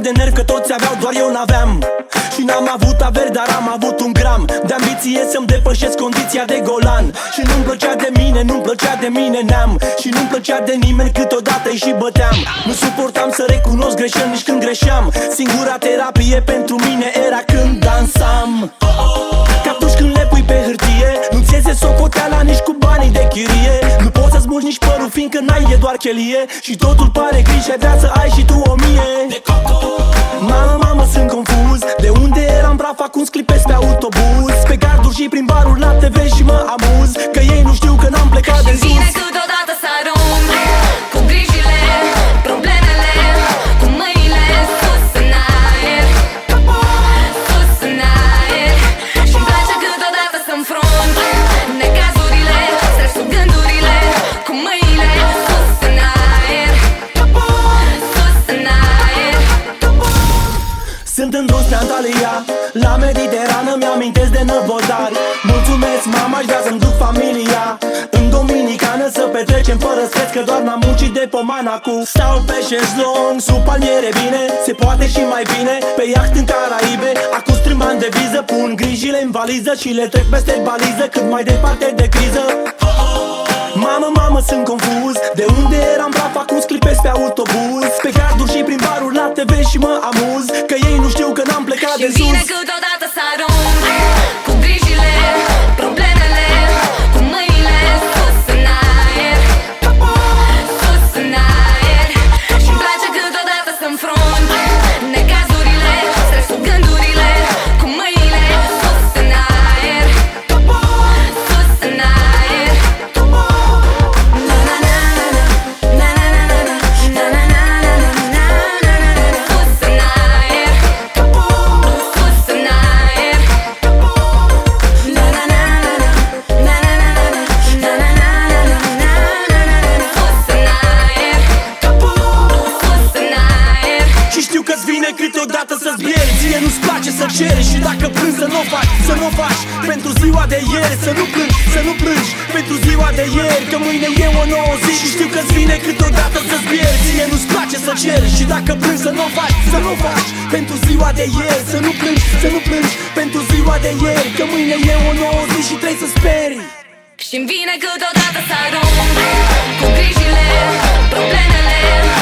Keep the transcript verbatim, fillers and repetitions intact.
de nervi că toți aveau, doar eu n-aveam. Și n-am avut averi, dar am avut un gram de ambiție să-mi depășesc condiția de golan. Și nu-mi plăcea de mine, nu-mi plăcea de mine neam. Și nu-mi plăcea de nimeni, câteodată îi și băteam. Nu suportam să recunosc greșeli nici când greșeam. Singura terapie pentru mine era când dansam. Că atunci când le pui pe hârtie, nu-ți iese socoteala nici cu banii de chirie. Nu poți să smulgi nici părul, fiindcă n-ai, e doar chelie. Și totul pare gri și ai vrea să ai și tu o mie. Mamă, mamă, sunt confuz. De unde eram praf, acum sclipesc pe autobuz. Pe garduri și prin baruri la T V și mă amuz. Că ei nu știu că n-am plecat de sus. Și vine câteodată să arunc cu grijile, problemele, cu mâinile sus în aer, sus în aer. Și-mi place câteodată să-mi front necazurile, stresul, gândurile, cu mâinile sus în aer, sus în aer. Sunt într-un pe Antalya, la Mediterană, mi-amintesc de năvodari. Mulțumesc, mama, aș vrea să-mi duc familia în Dominicană să petrecem fără stres, că doar n-am muncit de pomana cu. Stau pe șezlong, sub palmiere bine, se poate și mai bine, pe iaht în Caraibe. Acum strâng bani de viză, pun grijile în valiză și le trec peste baliză, cât mai departe de criză. Mamă, mamă, sunt confuz. De unde eram praf, acum sclipesc pe autobuz. Pe garduri și prin baruri la T V și mă amuz. Că ei nu știu că n-am plecat de sus. Și vine câteodată să arunc cu grijile, problemele, cu mâinile sus în aer, sus în aer. Și-mi place câteodată să-mi front necazurile, stresul, gândurile, cu mâinile sus în aer, sus în aer. Câteodată să-ți pieri, ție nu-ți place să ceri. Și dacă plângi să nu faci, să nu faci pentru ziua de ieri. Să nu plângi, să nu plângi pentru ziua de ieri, că mâine e o nouă zi. Și știu că-ți vine câteodată să-ți pieri, ție nu-ți place să ceri. Și dacă plângi să nu faci, să nu faci pentru ziua de ieri. Să nu plângi, să nu plângi pentru ziua de ieri, că mâine e o nouă zi și trebuie să speri. Și-mi vine câteodată să arunc cu grijile, problemele,